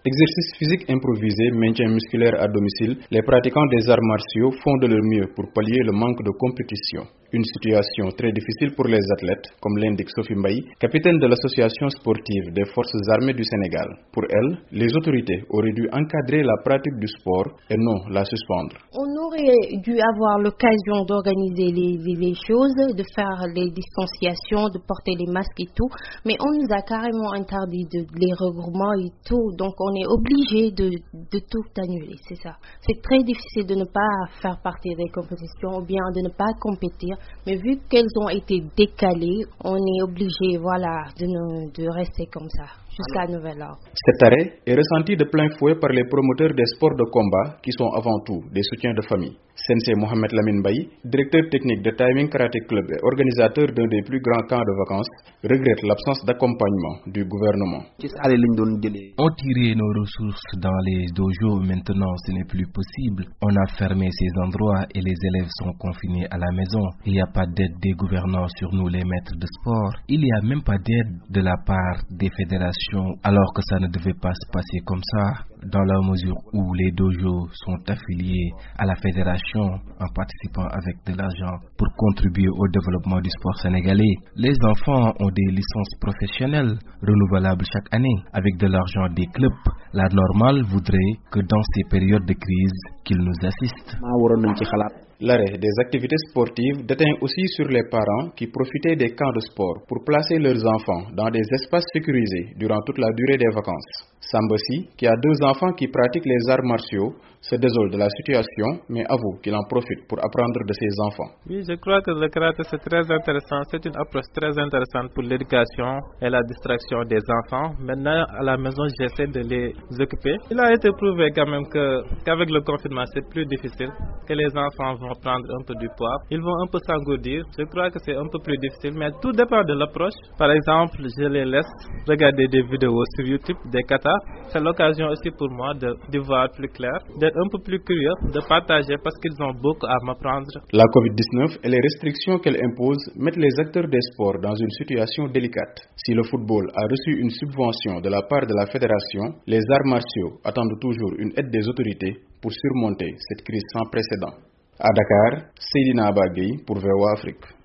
Exercice physique improvisé, maintien musculaire à domicile, les pratiquants des arts martiaux font de leur mieux pour pallier le manque de compétition. Une situation très difficile pour les athlètes, comme l'indique Sophie Mbaye, capitaine de l'association sportive des forces armées du Sénégal. Pour elle, les autorités auraient dû encadrer la pratique du sport et non la suspendre. On aurait dû avoir l'occasion d'organiser les choses, de faire les distanciations, de porter les masques et tout, mais on nous a carrément interdit les regroupements et tout, donc on est obligé de tout annuler, c'est ça. C'est très difficile de ne pas faire partie des compétitions ou bien de ne pas compétir. Mais vu qu'elles ont été décalées, on est obligé, de rester comme ça jusqu'à nouvel ordre. Cet arrêt est ressenti de plein fouet par les promoteurs des sports de combat qui sont avant tout des soutiens de famille. Sensei Mohamed Lamine Baye, directeur technique de Timing Karate Club et organisateur d'un des plus grands camps de vacances, regrette l'absence d'accompagnement du gouvernement. On tirait nos ressources dans les dojos, maintenant ce n'est plus possible. On a fermé ces endroits et les élèves sont confinés à la maison. Il n'y a pas d'aide des gouvernants sur nous les maîtres de sport. Il n'y a même pas d'aide de la part des fédérations, alors que ça ne devait pas se passer comme ça, dans la mesure où les dojos sont affiliés à la fédération en participant avec de l'argent pour contribuer au développement du sport sénégalais. Les enfants ont des licences professionnelles renouvelables chaque année avec de l'argent des clubs. La normale voudrait que dans ces périodes de crise, qu'ils nous assistent. L'arrêt des activités sportives déteint aussi sur les parents qui profitaient des camps de sport pour placer leurs enfants dans des espaces sécurisés durant toute la durée des vacances. Sambassi, qui a 2 enfants qui pratiquent les arts martiaux, se désole de la situation, mais avoue qu'il en profite pour apprendre de ses enfants. Oui, je crois que le karaté c'est très intéressant, c'est une approche très intéressante pour l'éducation et la distraction des enfants. Maintenant, à la maison, j'essaie de les occuper. Il a été prouvé quand même qu'avec le confinement, c'est plus difficile, que les enfants vont prendre un peu du poids. Ils vont un peu s'engourdir. Je crois que c'est un peu plus difficile, mais tout dépend de l'approche. Par exemple, je les laisse regarder des vidéos sur YouTube, des katas. C'est l'occasion aussi pour moi de voir plus clair, d'être un peu plus curieux, de partager parce qu'ils ont beaucoup à m'apprendre. La COVID-19 et les restrictions qu'elle impose mettent les acteurs des sports dans une situation délicate. Si le football a reçu une subvention de la part de la fédération, les arts martiaux attendent toujours une aide des autorités pour surmonter cette crise sans précédent. À Dakar, Seydina Abagui pour VOA Afrique.